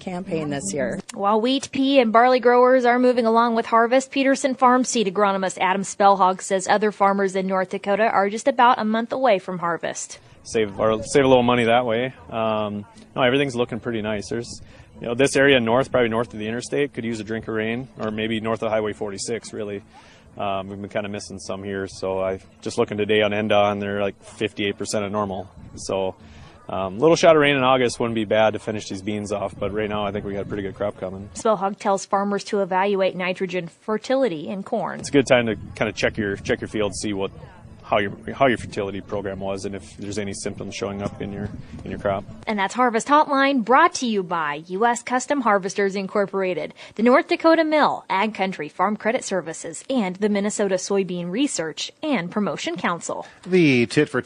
campaign this year. While wheat, pea, and barley growers are moving along with harvest, Peterson Farm Seed agronomist Adam Spellhog says other farmers in North Dakota are just about a month away from harvest. Save a little money that way. No, everything's looking pretty nice. There's, this area north, probably north of the interstate, could use a drink of rain, or maybe north of Highway 46, really. We've been kind of missing some here, so I just looking today on NDOT, and they're like 58% of normal. So little shot of rain in August wouldn't be bad to finish these beans off, but right now I think we got a pretty good crop coming. Spellhog tells farmers to evaluate nitrogen fertility in corn. It's a good time to kind of check your field, see how your fertility program was, and if there's any symptoms showing up in your crop. And that's Harvest Hotline, brought to you by U.S. Custom Harvesters Incorporated, the North Dakota Mill, Ag Country Farm Credit Services, and the Minnesota Soybean Research and Promotion Council. The Tit for